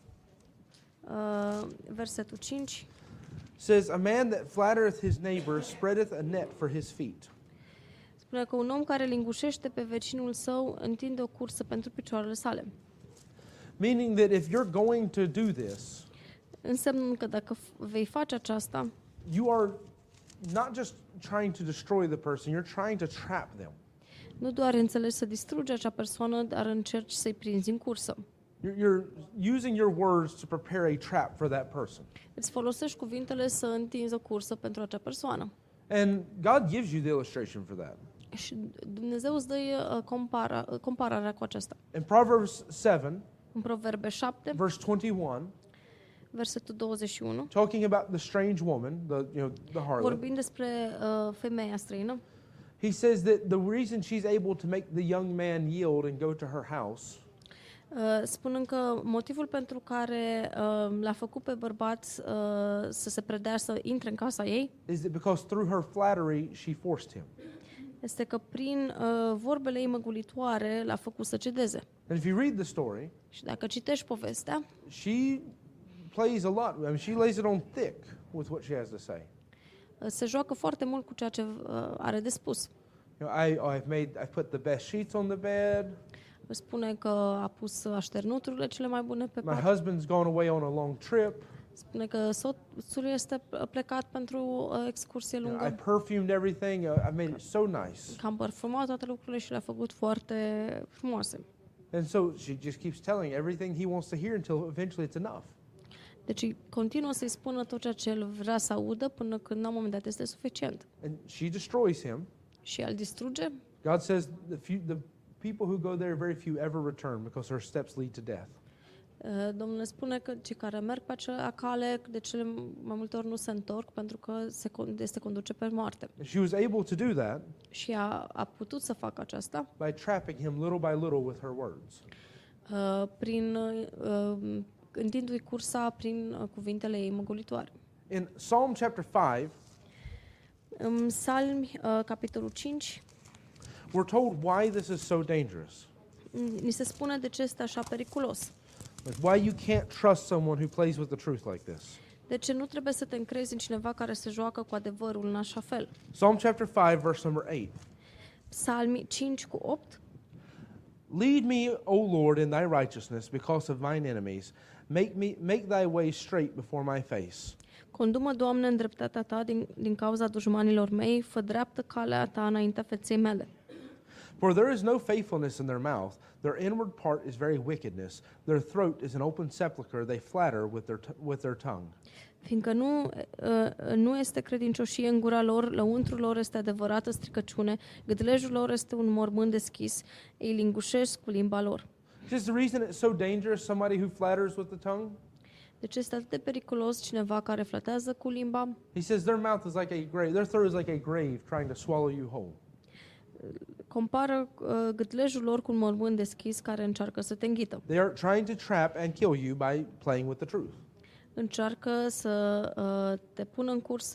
versetul 5, says, a man that flattereth his neighbor spreadeth a net for his feet. spune că un om care lingușește pe vecinul său întinde o cursă pentru picioarele sale. Meaning that if you're going to do this, Înseamnă că dacă vei face aceasta, you are not just trying to destroy the person, you're trying to trap them. nu doar înțelegi să distrugi acea persoană, dar încerci să-i prinzi în cursă. You're using your words to prepare a trap for that person. Îți folosești cuvintele să întinzi o cursă pentru acea persoană. And God gives you the illustration for that. Și Dumnezeu îți dă compararea cu aceasta. In Proverbs 7, În Proverbe 7, verse 21, versetul 21, talking about the strange woman, the harlot, vorbind despre femeia străină, he says that the reason she's able to make the young man yield and go to her house spunând că motivul pentru care l-a făcut pe bărbat să se predea să intre în casa ei is that because through her flattery she forced him. este că prin vorbele ei măgulitoare l-a făcut să cedeze. And if you read the story, Și dacă citești povestea, she plays a lot. I mean, she lays it on thick with what she has to say. se joacă foarte mult cu ceea ce are de spus. I've put the best sheets on the bed. Spune că a pus așternuturile cele mai bune pe My pat. husband's gone away on a long trip. Spune că soțul este plecat pentru o excursie I lungă. perfumed everything. I made it so nice. Că am parfumat toate lucrurile și le-a făcut foarte frumoase. And so she just keeps telling everything he wants to hear until eventually it's enough. Deci continuă să-i spună tot ceea ce el vrea să audă până când la un moment dat este suficient. And she destroys him. Și el distruge. God says the people who go there, very few ever return because her steps lead to death. Domnul ne spune că cei care merg pe acea cale de cele mai multe ori nu se întorc pentru că se conduce pe moarte. And she was able to do that Și a putut să facă aceasta by trapping him little by little with her words. prin întindu-i cursa prin cuvintele ei măgulitoare. In Psalm chapter 5, În Psalmi, capitolul 5, we're told why this is so dangerous. ni se spune de ce este așa periculos. Like why you can't trust someone who plays with the truth like this. De ce nu trebuie să te încrezi în cineva care se joacă cu adevărul în așa fel? Psalm chapter 5, verse number 8. Psalmi 5 cu 8. Lead me, O Lord, in thy righteousness because of mine enemies. Make thy way straight before my face. Condu-mă, Doamne, în dreptatea Ta din cauza dușmanilor mei, fă dreaptă calea Ta înaintea feței mele. For there is no faithfulness in their mouth. Their inward part is very wickedness. Their throat is an open sepulchre. They flatter with their tongue. Fiindcă nu este credincioșie în gura lor, lăuntrul lor este adevărată stricăciune, gâtlejul lor este un mormânt deschis, ei lingușesc cu limba lor. Just the reason it's so dangerous, somebody who flatters with the tongue? Deci este atât de periculos cineva care flatează cu limba. He says their mouth is like a grave. Their throat is like a grave trying to swallow you whole. Compară gâtlejul lor cu un mormânt deschis care încearcă să te înghită. They are trying to trap and kill you by playing with the truth. încearcă să te pună în cursă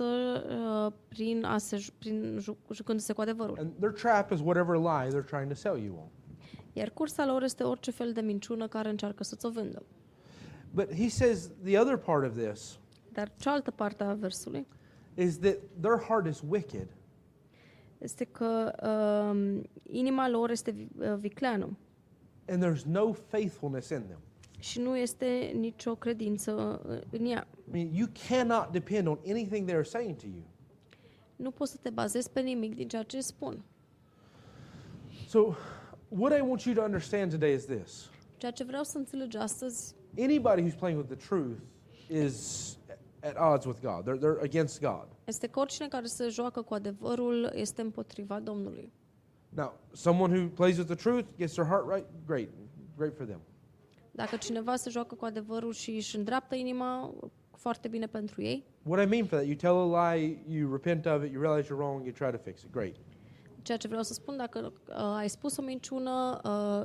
jucându-se cu adevărul. And their trap is whatever lie they're trying to sell you on. Iar cursa lor este orice fel de minciună care încearcă să-ți o vândă. But he says the other part of this Dar cealaltă parte a versului is that their heart is wicked. este că inima lor este vicleană And there's no faithfulness in them. și nu este nicio credință în ea. I mean, you cannot depend on anything they're saying to you. Nu poți să te bazezi pe nimic din ceea ce spun. So, what I want you to understand today is this. Ceea ce vreau să înțelegi astăzi, Anybody who's playing with the truth is at odds with God. They're against God. este că oricine care se joacă cu adevărul este împotriva Domnului. Now, someone who plays with the truth gets their heart right, great for them. Dacă cineva se joacă cu adevărul și își îndreaptă inima, foarte bine pentru ei. What I mean for that, you tell a lie, you repent of it, you realize you're wrong, you try to fix it. Great. Ceea ce vreau să spun, dacă ai spus o minciună,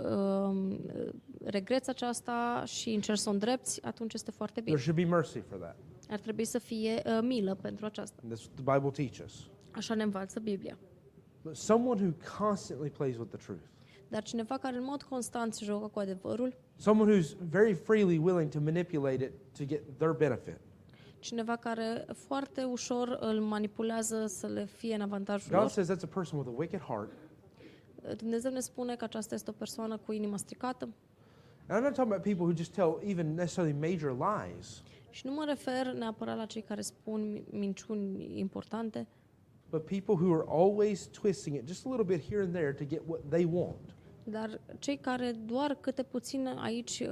regreți aceasta și încerci să o îndrepți, atunci este foarte bine. There should be mercy for that. Ar trebui să fie milă pentru aceasta. And that's what the Bible teaches. Așa ne învață Biblia. But someone who constantly plays with the truth, Dar cineva care în mod constant se joacă cu adevărul, someone who's very freely willing to manipulate it to get their benefit, cineva care foarte ușor îl manipulează să le fie în avantajul God lor, says that's a person with a wicked heart. Dumnezeu ne spune că aceasta este o persoană cu inima stricată. And I'm not talking about people who just tell even necessarily major lies, Și nu mă refer neapărat la cei care spun minciuni importante, but people who are always twisting it just a little bit here and there to get what they want. dar cei care doar câte puțin aici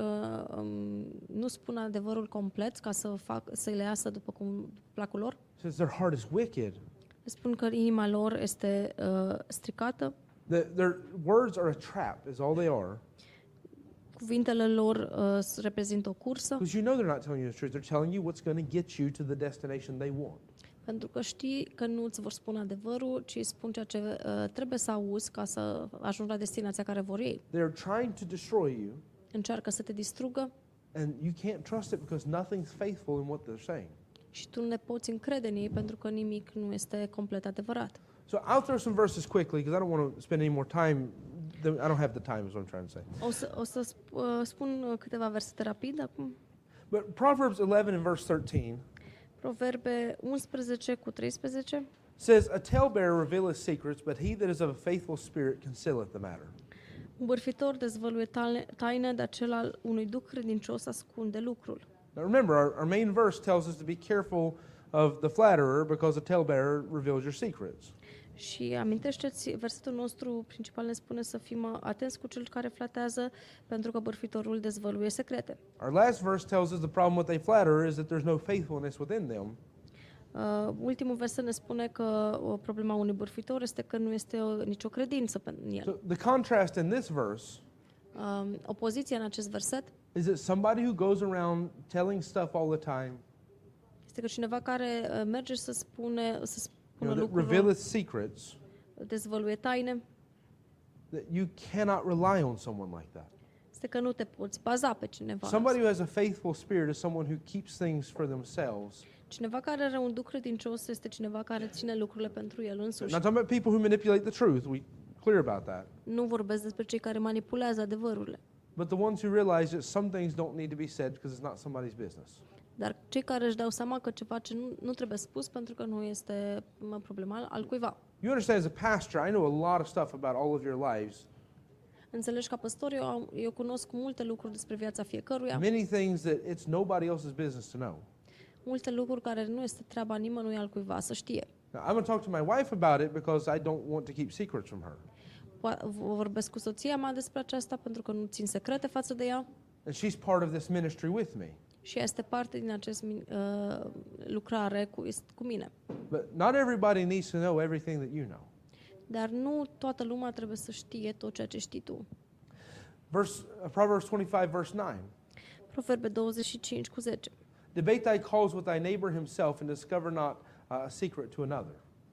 nu spun adevărul complet ca să le iasă după cum placul lor, Says their heart is wicked. le spun că inima lor este stricată, Their words are a trap, is all they are. cuvintele lor reprezintă o cursă, Because you know they're not telling you the truth. They're telling you what's going to get you to the destination they want. pentru că știi că nu îți vor spune adevărul, ci spun ceea ce trebuie să auzi ca să ajungi la destinația care vor ei. They're trying to destroy you, Încearcă să te distrugă and you can't trust it because nothing's faithful in what they're saying. și tu nu ne poți încrede în ei pentru că nimic nu este complet adevărat. So I'll throw some verses quickly because I don't want to spend any more time. I don't have the time, is what I'm trying to say. O să spun câteva versete rapid acum. But Proverbs 11 and verse 13 Proverbe 11 cu 13 says, "A talebearer revealeth secrets, but he that is of a faithful spirit concealeth the matter." Un bârfitor dezvăluie taine, dar cel al unui duh credincios ascunde lucrul. Now remember, our main verse tells us to be careful of the flatterer because a talebearer reveals your secrets. Și amintește-ți, versetul nostru principal ne spune să fim atenți cu cel care flatează, pentru că bârfitorul dezvăluie secrete. Our last verse tells us the problem with a flatterer is that there's no faithfulness within them. Ultimul verset ne spune că o problema unui bârfitor este că nu este nicio credință în el. So the contrast in this verse Opoziția în acest verset is that somebody who goes around telling stuff all the time, este că cineva care merge să spună that lucruri, revealeth secrets, dezvăluie taine, that you cannot rely on someone like that. este că nu te poți baza pe cineva. Somebody who has a faithful spirit is someone who keeps things for themselves. Cineva care are un duh credincios este cineva care ține lucrurile pentru el Not însuși. talking about people who manipulate the truth. We clear about that. Nu vorbesc despre cei care manipulează adevărurile, But the ones who realize that some things don't need to be said because it's not somebody's business. dar cei care își dau seama că ceva ce nu trebuie spus pentru că nu este problema al cuiva. You understand, as a pastor, I know a lot of stuff about all of your lives. Înțelegi, ca păstor, eu cunosc multe lucruri despre viața fiecăruia, Many things that it's nobody else's business to know. multe lucruri care nu este treaba nimănui altcuiva să știe. Now, I'm going to talk to my wife about it because I don't want to keep secrets from her. Vorbesc cu soția mea despre aceasta pentru că nu țin secrete față de ea And she's part of this ministry with me. și ea este parte din acest lucrare cu mine. But not everybody needs to know everything that you know. Dar nu toată lumea trebuie să știe tot ceea ce știi tu. Proverbs 25, verse 9. Proverbe 25 cu 10. Debate thy cause with thy neighbor himself and discover not a secret to another.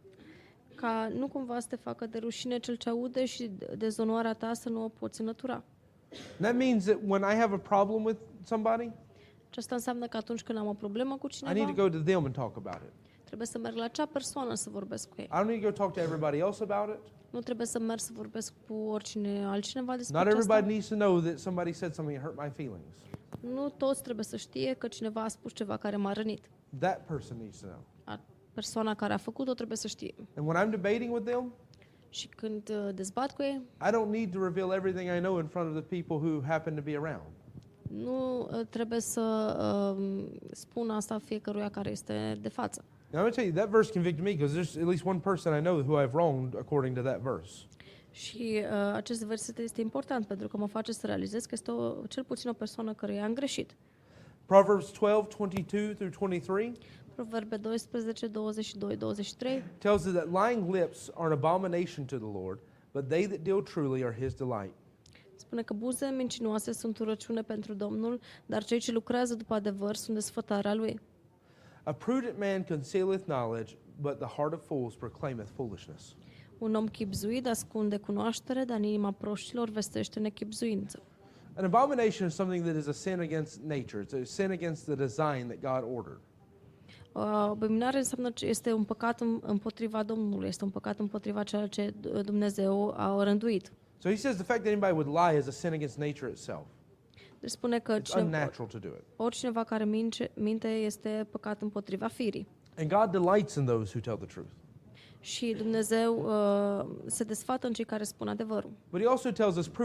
Ca nu cumva să te facă de rușine cel ce aude și dezonoarea ta să nu o poți înlătura. And that means that when I have a problem with somebody, Și asta înseamnă că atunci când am o problemă cu I need cineva, to go to them and talk about it. trebuie să merg la acea persoană să vorbesc cu ei. I don't need to go talk to everybody else about it. Nu trebuie să merg să vorbesc cu oricine altcineva despre Not everybody aceasta. needs to know that somebody said something that hurt my feelings. Nu toți trebuie să știe că cineva a spus ceva care m-a rănit. That person needs to know. Persoana care a făcut-o trebuie să știe. And when I'm debating with them, Și când dezbat cu ei, I don't need to reveal everything I know in front of the people who happen to be around. nu trebuie să spun asta fiecăruia care este de față. Now, I'm going to tell you, that verse convicted me because there's at least one person I know who I've wronged according to that verse. Și acest verset este important pentru că mă face să realizez că este cel puțin o persoană care am greșit. Proverbs 12:22-23 Proverbe 12, 22, 23 tells us that lying lips are an abomination to the Lord, but they that deal truly are his delight. spune că buze mincinoase sunt urăciune pentru Domnul, dar cei ce lucrează după adevăr sunt desfătarea lui. A prudent man concealeth knowledge, but the heart of fools proclaimeth foolishness. Un om chibzuit ascunde cunoaștere, dar în inima proștilor vestește nechibzuință. An abomination is something that is a sin against nature. It's a sin against the design that God ordered. Abominare înseamnă că este un păcat împotriva Domnului, este un păcat împotriva ceea ce Dumnezeu a rânduit. So he says the fact that anybody would lie is a sin against nature itself. Deci spune că It's unnatural to do it. oricineva care minte este păcat împotriva firii. And God delights in those who tell the truth. Și Dumnezeu se desfată în cei care spun adevărul. But he also tells us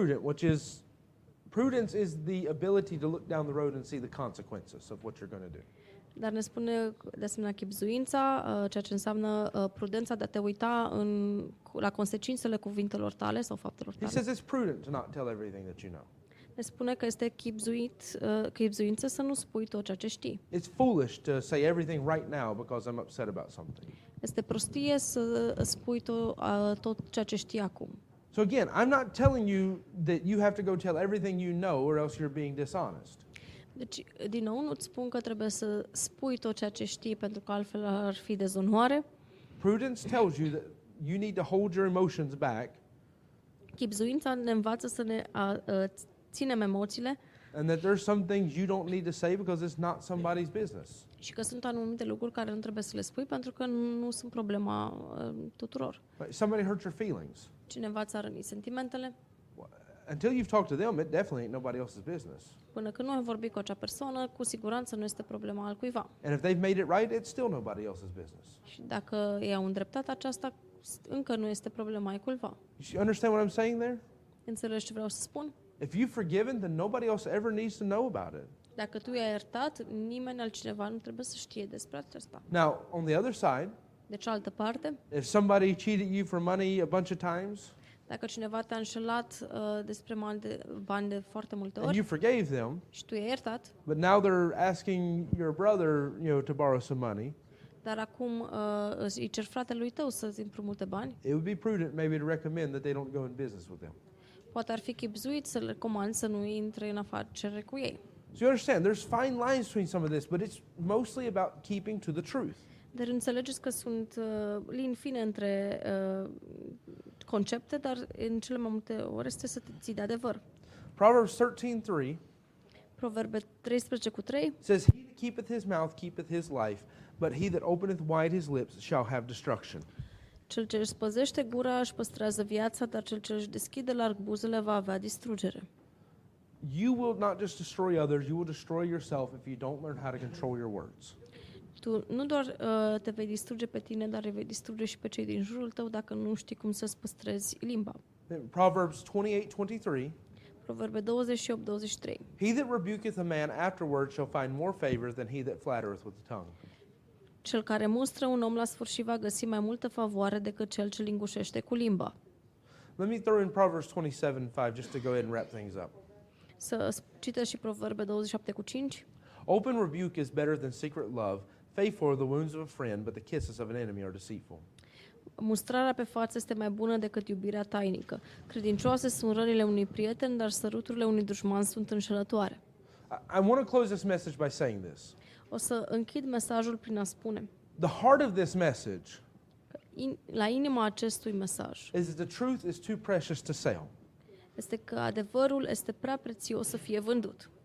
prudence is the ability to look down the road and see the consequences of what you're going to do. Dar ne spune de asemenea chibzuința, ceea ce înseamnă prudența de a te uita la consecințele cuvintelor tale sau faptelor He tale. says it's prudent to not tell everything that you know. Ne spune că este chibzuință să nu spui tot ceea ce știi. It's foolish to say everything right now because I'm upset about something. Este prostie să spui tot ceea ce știi acum. So again, I'm not telling you that you have to go tell everything you know or else you're being dishonest. Deci, din nou, nu-ți spun că trebuie să spui tot ceea ce știi, pentru că altfel ar fi dezonoare. Prudence tells you that you need to hold your emotions back Chibzuința ne învață să ne ținem emoțiile and that there's some things you don't need to say because it's not somebody's business. și că sunt anumite lucruri care nu trebuie să le spui pentru că nu sunt problema tuturor. Like somebody hurts your feelings. Cineva ți-a rănit sentimentele, Until you've talked to them, it definitely ain't nobody else's business. până când nu ai vorbit cu acea persoană, cu siguranță nu este problema al cuiva. And if they've made it right, it's still nobody else's business. Și dacă ei au îndreptat aceasta, încă nu este problema ai cuiva. You understand what I'm saying there? Înțelegi ce vreau să spun? If you've forgiven, then nobody else ever needs to know about it. Dacă tu i-ai iertat, nimeni altcineva nu trebuie să știe despre aceasta. Now, on the other side, De cealaltă parte, if somebody cheated you for money a bunch of times dacă cineva te-a înșelat despre bani de foarte multe and ori you forgave them, și tu i-ai iertat, but now they're asking your brother, to borrow some money, dar acum îi cer fratelui tău să-ți împrumute bani, it would be prudent maybe to recommend that they don't go in business with them. poate ar fi chibzuit să le recomand să nu intre în afacere cu ei. So you understand, there's fine lines between some of this, but it's mostly about keeping to the truth. Dar înțelegeți că sunt linii fine între concepte, dar în cele mai multe ori este să te ții de adevăr. Proverbs 13:3 Proverbe 13:3 says, "He that keepeth his mouth keepeth his life, but he that openeth wide his lips shall have destruction." Cel ce își spăzește gura își păstrează viața, dar cel ce își deschide larg buzele va avea distrugere. You will not just destroy others, you will destroy yourself if you don't learn how to control your words. Tu nu doar te vei distruge pe tine, dar îi vei distruge și pe cei din jurul tău dacă nu știi cum să-ți păstrezi limba. Proverbs 28:23, Proverbe 28:23. "He that rebuketh a man afterward shall find more favor than he that flattereth with the tongue." Cel care mustră un om la sfârșit va găsi mai multă favoare decât cel ce lingușește cu limba. Let me throw in Proverbs 27:5 just to go ahead and wrap things up. Să citesc și Proverbe 27:5. Open rebuke is better than secret love. Faithful are the wounds of a friend, but the kisses of an enemy are deceitful. Mustrarea pe față este mai bună decât iubirea tainică. Credincioase sunt rănile unui prieten, dar săruturile unui dușman sunt înșelătoare. I want to close this message by saying this. O să închid mesajul prin a spune The heart of this message că la inima acestui mesaj is that the truth is too precious to sell. este că adevărul este prea prețios să fie vândut.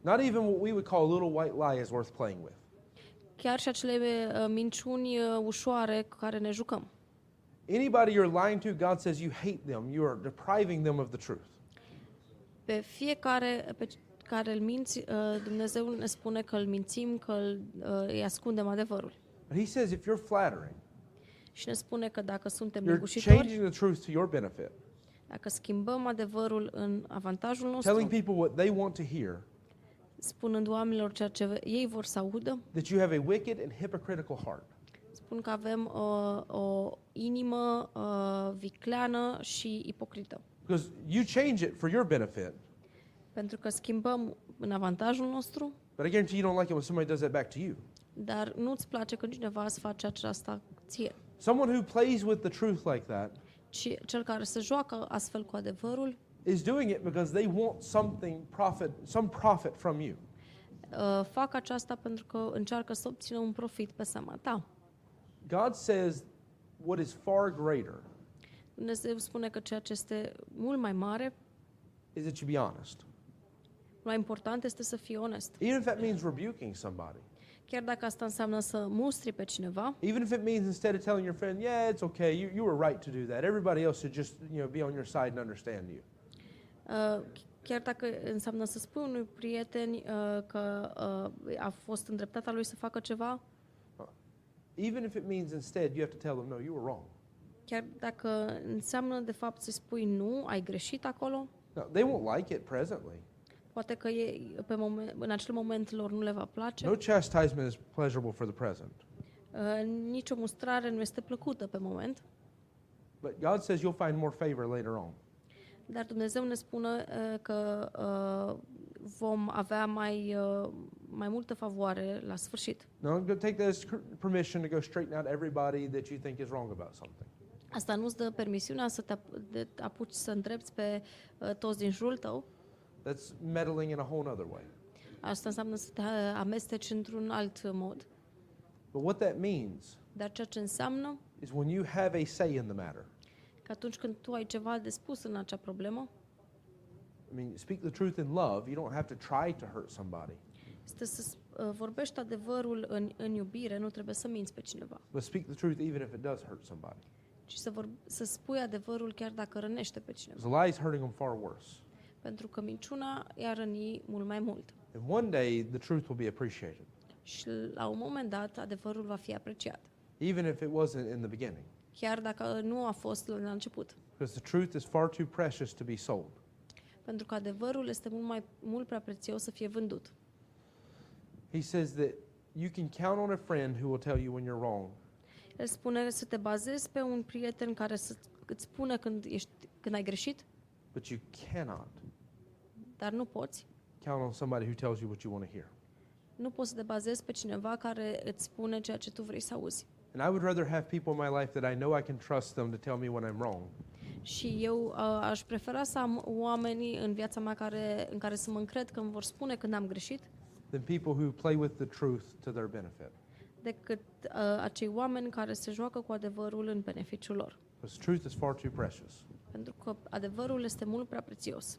Not even what we would call a little white lie is worth playing with. Chiar și acele minciuni ușoare cu care ne jucăm. Anybody you're lying to, God says you hate them. You are depriving them of the truth. Pe fiecare pe care îl minți, Dumnezeu ne spune că îl mințim, că îi ascundem adevărul. But he says if you're flattering, Și ne spune că dacă suntem you're lingușitori, changing the truth to your benefit, dacă schimbăm adevărul în avantajul nostru, telling people what they want to hear, spunând oamenilor ceea ce ei vor să audă, that you have a wicked and hypocritical heart. spun că avem o inimă vicleană și ipocrită. Because you change it for your benefit, Pentru că schimbăm în avantajul nostru, but I guarantee you don't like it when somebody does that back to you. dar nu-ți place când cineva îți face aceasta ție. Someone who plays with the truth like that Ci cel care se joacă astfel cu adevărul, is doing it because they want some profit from you. fac aceasta pentru că încearcă să obțină un profit pe seama ta. God says what is far greater Dumnezeu spune că ceea ce este mult mai mare, is that you be honest. mai important este să fii onest. Even if that means rebuking somebody. Chiar dacă asta înseamnă să mustri pe cineva, Even if it means instead of telling your friend, yeah, it's okay, you were right to do that. Everybody else should just, be on your side and understand you. chiar dacă înseamnă să spui unui prieten că a fost în dreptatea lui să facă ceva, Even if it means instead you have to tell them, no, you were wrong. chiar dacă înseamnă de fapt să spui nu, ai greșit acolo, No, they won't like it presently. poate că în acel moment lor nu le va place. No chastisement is pleasurable for the present. Nicio mustrare nu este plăcută pe moment, But God says you'll find more favor later on. dar Dumnezeu ne spune că vom avea mai multă favoare la sfârșit. No, I'm going to take that as permission to go straighten out everybody that you think is wrong about something. Asta nu-ți dă permisiunea să te apuci să îndrepți pe toți din jurul tău. That's meddling in a whole other way. Asta înseamnă să te amesteci într-un alt mod. But what that means Dar ceea ce înseamnă is when you have a say in the matter. că atunci când tu ai ceva de spus în acea problemă, I mean, speak the truth in love. You don't have to try to hurt somebody. este să vorbești adevărul în iubire, nu trebuie să minți pe cineva, But speak the truth even if it does hurt somebody. ci să spui adevărul chiar dacă rănește pe cineva. Because a lie is hurting them far worse. Pentru că minciuna i-a răni mult mai mult. And one day the truth will be appreciated, Și la un moment dat adevărul va fi apreciat. even if it wasn't in the beginning. Chiar dacă nu a fost la început. Because the truth is far too precious to be sold. Pentru că adevărul este mult prea prețios să fie vândut. He says that you can count on a friend who will tell you when you're wrong, El spune să te bazezi pe un prieten care îți spune când ai greșit, but you cannot dar nu poți. count on somebody who tells you what you want to hear. Nu poți să te bazezi pe cineva care îți spune ceea ce tu vrei să auzi. And I would rather have people in my life that I know I can trust them to tell me when I'm wrong, Și eu aș prefera să am oamenii în viața mea în care să mă încred că îmi vor spune când am greșit, than people who play with the truth to their benefit. decât acei oameni care se joacă cu adevărul în beneficiul lor. Because truth is far too precious. Pentru că adevărul este mult prea prețios.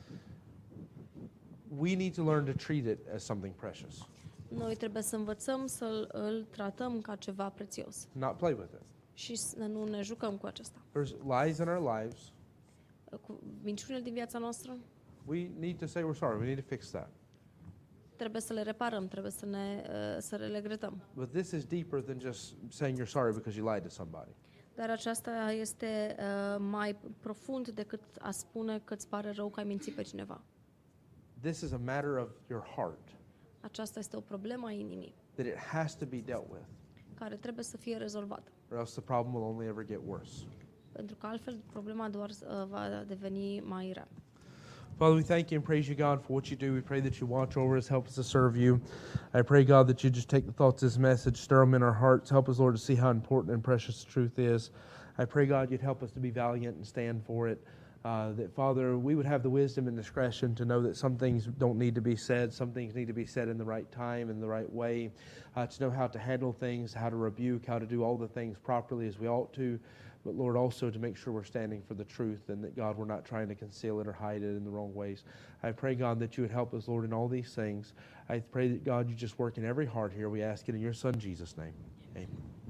We need to learn to treat it as something precious, Noi trebuie să învățăm să îl tratăm ca ceva prețios not play with it. și să nu ne jucăm cu acesta. There's lies in our lives. Cu minciunile din viața noastră, We need to say we're sorry. We need to fix that. trebuie să le reparăm, trebuie să le regretăm. But this is deeper than just saying you're sorry because you lied to somebody. Dar aceasta este mai profund decât a spune că îți pare rău că ai mințit pe cineva. This is a matter of your heart, Aceasta este o problemă a inimii that it has to be dealt with, care trebuie să fie rezolvată. or else the problem will only ever get worse. Pentru că altfel problema doar va deveni mai rea. Father, we thank you and praise you, God, for what you do. We pray that you watch over us, help us to serve you. I pray, God, that you just take the thoughts of this message, stir them in our hearts. Help us, Lord, to see how important and precious the truth is. I pray, God, you'd help us to be valiant and stand for it. That, Father, we would have the wisdom and discretion to know that some things don't need to be said. Some things need to be said in the right time, in the right way. To know how to handle things, how to rebuke, how to do all the things properly as we ought to. but Lord, also to make sure we're standing for the truth and that, God, we're not trying to conceal it or hide it in the wrong ways. I pray, God, that you would help us, Lord, in all these things. I pray that, God, you just work in every heart here. We ask it in your Son, Jesus' name. Amen.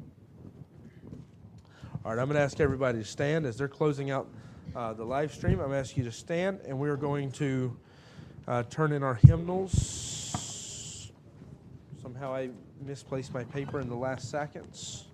All right, I'm going to ask everybody to stand as they're closing out the live stream. I'm going to ask you to stand, and we're going to turn in our hymnals. Somehow I misplaced my paper in the last seconds.